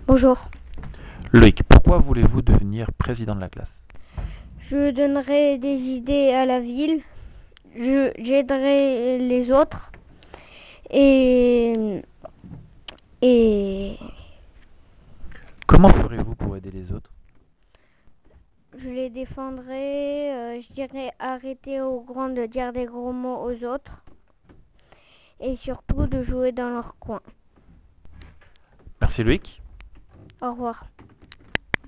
Bonjour. Loïc, pourquoi voulez-vous devenir président de la classe? Je donnerai des idées à la ville, j'aiderai les autres et, et Comment ferez-vous pour aider les autres? je les défendrai. Je dirai arrêter aux grands de dire des gros mots aux autres et surtout de jouer dans leur coin. Merci Loïc. Au revoir.